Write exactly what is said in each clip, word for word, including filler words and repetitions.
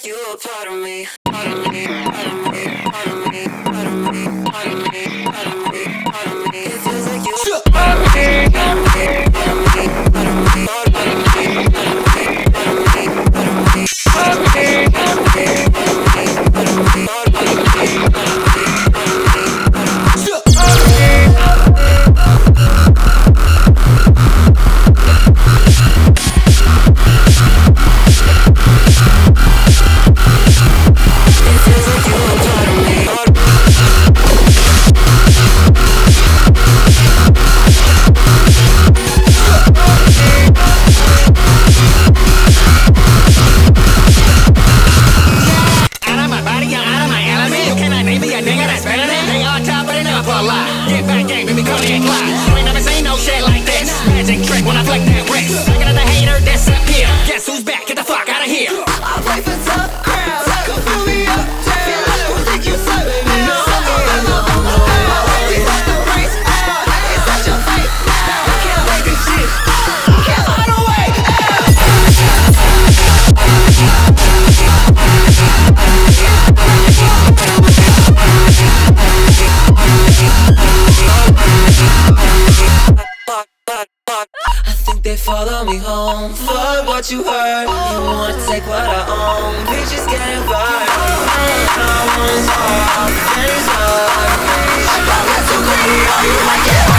you a part of me, part of me, part of me, part of me, part of me, part of me, part of me, part of me. It feels like you a part of me, part of me, part of me, part of me, part of me, part of me, part of me, part of me, part of me, part of me, part of me, part of me, part of me, part of me, part of follow me home. Fuck what you heard. You wanna take what I own. Bitches getting vibe. I was hard. Things hard. I got too greedy. Oh, you like it.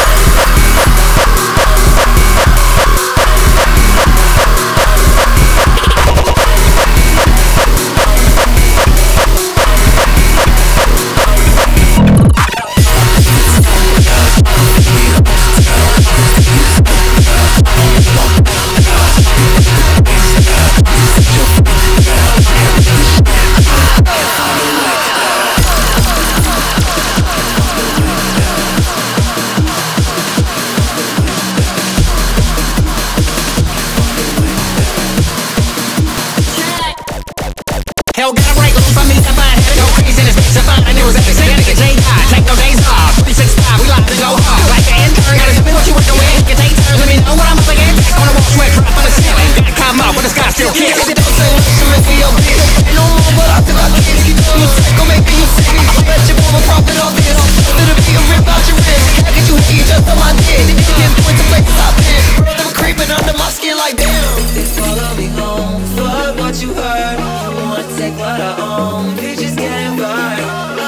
Hell got a break loose for me to find. Had to go crazy in this bitch to find. It was every second to get J I. Take no days off. three six five, we live to go hard. Like the intern, gotta tell me what you working with. You can take turns, let me know what I'm up against. On the wall, sweat drop on the ceiling. Gotta come up, but the sky still kills. If you don't say what you make me your bitch. Ain't no more, but I feel like I can't keep doing. You psycho, make me you sick. I bet you won't profit off this. Over the beat, I'm rip out your wrist. How could you hate just on my dick? You can't point to places I've been. Girl, they were creeping under my skin like damn. They follow me home. Fuck what you heard. Take what I own, bitches getting vibe.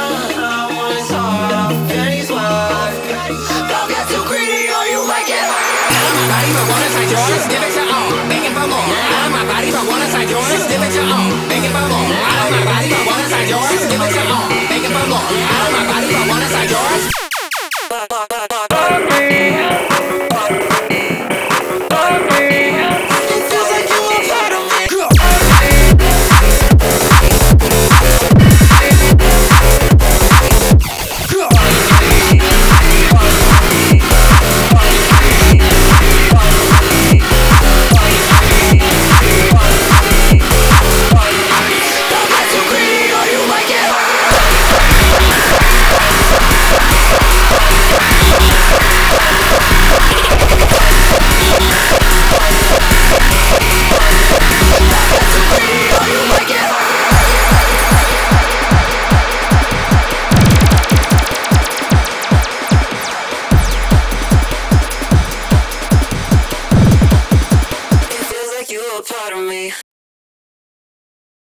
I want is hard, pennies wide. Don't get too greedy or you might get hurt. Out of my body, but wanna take yours, give it your own, begging for more. Out of my body, but wanna take yours, give it your own, begging for more. Out of my body, but wanna take yours, give it your own, begging for more. Out of my body, but wanna take yours. You a part of me.